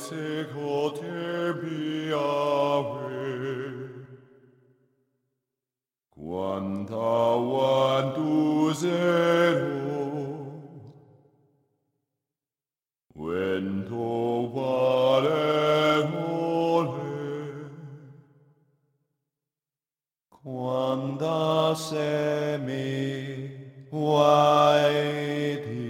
secoter biave. Quanta vantus ero, vento valevole, quanta semi, vae